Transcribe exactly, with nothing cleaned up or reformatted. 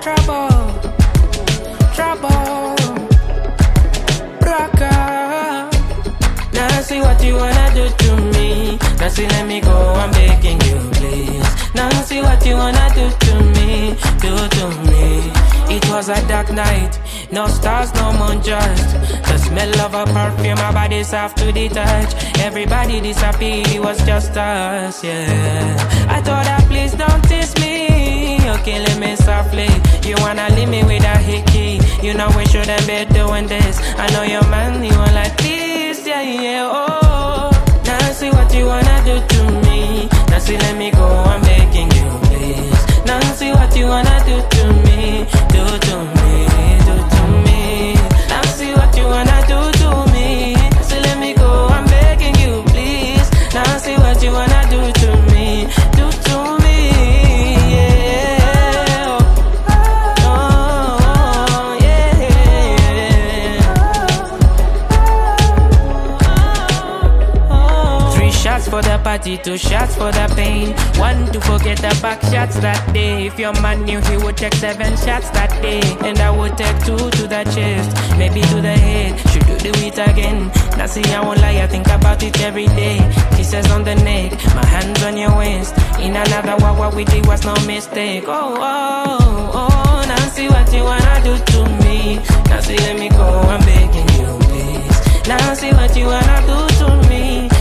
trouble, trouble, Braka. Now see what you wanna do to me. Now see, let me go, I'm begging you, please. Now see what you wanna do to me, do to me. It was a dark night, no stars, no moon, just the smell of a perfume, my body's soft to the touch. Everybody disappeared, it was just us, yeah. I thought that please don't tease me, okay, let me softly. You wanna leave me with a hickey, you know we shouldn't be doing this. I know your man, you want like this, yeah, yeah, oh. Now see what you wanna do to me. Now see, let me go, I'm begging you, please. Now see what you wanna do to me, do to me, do to me. Now see what you wanna do to me. So let me go, I'm begging you, please. Now see what you wanna do to me, do to me, yeah. Oh, yeah. Three shots for the party, two shots for the pain. One to forget the back shots that day. If your man knew, he would take seven shots that day. And I would take two to the chest, maybe to the head. Should do the it again. Now see, I won't lie, I think about it every day. Kisses on the neck, my hands on your waist. In another war, what we did was no mistake. Oh, oh, oh, now see what you wanna do to me. Now see, let me go, I'm begging you, please. Now see what you wanna do to me.